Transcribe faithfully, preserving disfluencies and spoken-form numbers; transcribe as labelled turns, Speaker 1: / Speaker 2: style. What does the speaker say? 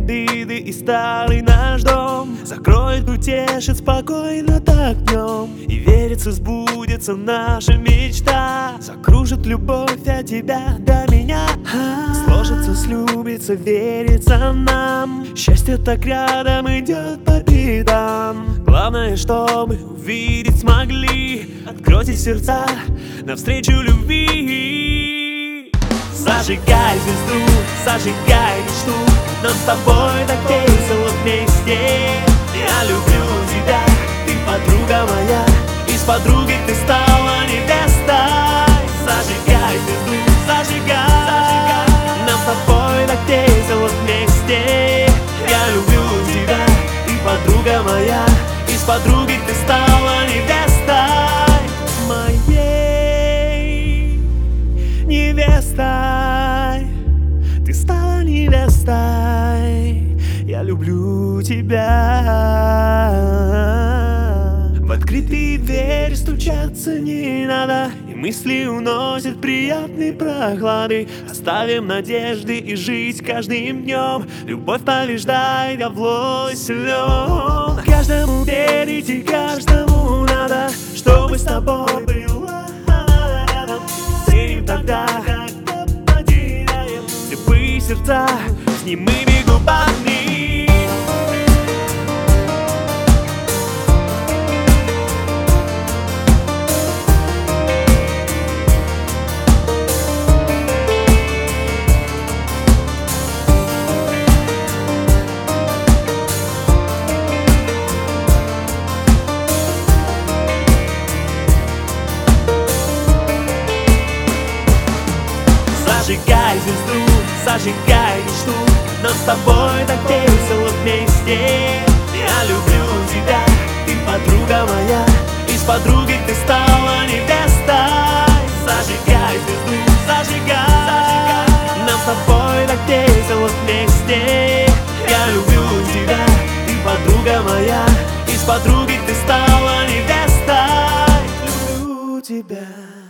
Speaker 1: обиды и старый наш дом закроет, утешит спокойно так днем. И верится, сбудется наша мечта, закружит любовь от тебя до меня. Сложится, слюбится, верится нам, счастье так рядом идет по пятам. Главное, чтобы увидеть смогли, откройте сердца навстречу любви. Зажигай звезду, зажигай мечту, нам с тобой так весело вместе. Я люблю тебя, ты подруга моя, и с подругой ты стала невестой. Зажигай звезду, зажигай, зажигай, нам с тобой так весело вместе. Я люблю тебя, ты подруга моя, и с подругой ты стала невестой моей. Невестой, ты стала невестой. Я люблю тебя. В открытые двери стучаться не надо, и мысли уносят приятные прохлады. Оставим надежды и жить каждым днем. Любовь побеждает, а зло силен. Каждому верить и каждому надо, чтобы с тобой была рядом. Ценим тогда, когда потеряем слепые сердца с немыми губами. Зажигай звезду, зажигай мечту, нам с тобой так весело вместе. Я люблю тебя, ты подруга моя, и с подругой ты стала невестой. Зажигай звезду, зажигай, зажигай, нам с тобой так весело вместе. Я люблю тебя, ты подруга моя, и с подругой ты стала невестой. Люблю тебя.